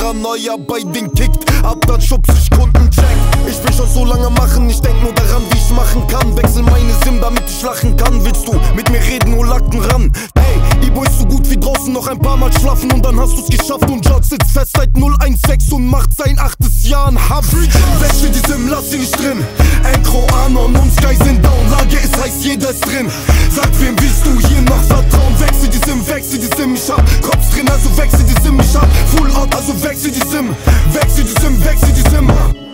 Paranoia bei den kickt. Ab dann schubs ich Kundencheck. Ich will schon so lange machen, ich denk nur daran, wie ich machen kann. Wechsel meine Sim, damit ich lachen kann. Willst du mit mir reden, hol Lacken ran? Hey, Ibo ist so gut wie draußen, noch ein paar Mal schlafen und dann hast du's geschafft. Und George sitzt fest seit 016 und macht sein 8. Jahr ein Hub. Wechsel die Sim, lass sie nicht drin. Encro, Anon und Sky sind down. Lage ist heiß, jeder ist drin. Sag, wem willst du hier noch vertrauen? Wechsel die Sim, ich hab Kopf drin, also wechsel die Sim. Ich hab Full Out, also wechsel die Sim. Wechsel die Sim, wechsel die Sim.